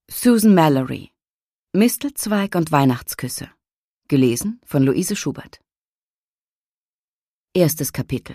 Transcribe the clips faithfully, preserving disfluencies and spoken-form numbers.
Susan Mallory. Mistelzweig und Weihnachtsküsse. Gelesen von Luise Schubert. Erstes Kapitel.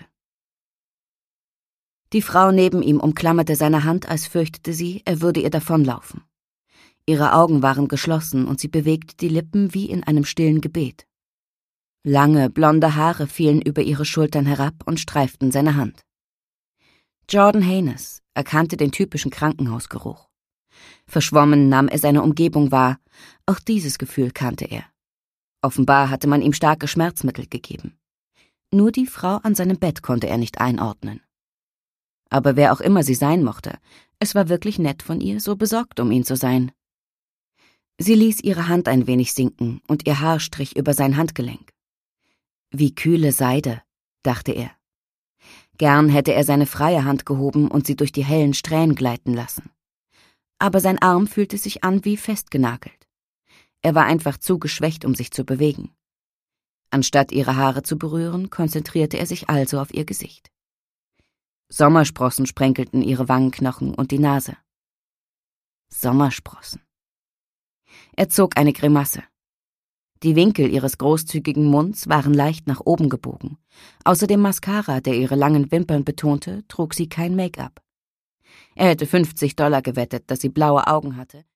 Die Frau neben ihm umklammerte seine Hand, als fürchtete sie, er würde ihr davonlaufen. Ihre Augen waren geschlossen und sie bewegte die Lippen wie in einem stillen Gebet. Lange, blonde Haare fielen über ihre Schultern herab und streiften seine Hand. Jordan Haynes erkannte den typischen Krankenhausgeruch. Verschwommen nahm er seine Umgebung wahr, auch dieses Gefühl kannte er. Offenbar hatte man ihm starke Schmerzmittel gegeben. Nur die Frau an seinem Bett konnte er nicht einordnen. Aber wer auch immer sie sein mochte, es war wirklich nett von ihr, so besorgt um ihn zu sein. Sie ließ ihre Hand ein wenig sinken und ihr Haar strich über sein Handgelenk. Wie kühle Seide, dachte er. Gern hätte er seine freie Hand gehoben und sie durch die hellen Strähnen gleiten lassen. Aber sein Arm fühlte sich an wie festgenagelt. Er war einfach zu geschwächt, um sich zu bewegen. Anstatt ihre Haare zu berühren, konzentrierte er sich also auf ihr Gesicht. Sommersprossen sprenkelten ihre Wangenknochen und die Nase. Sommersprossen. Er zog eine Grimasse. Die Winkel ihres großzügigen Munds waren leicht nach oben gebogen. Außer dem Mascara, der ihre langen Wimpern betonte, trug sie kein Make-up. Er hätte fünfzig Dollar gewettet, dass sie blaue Augen hatte,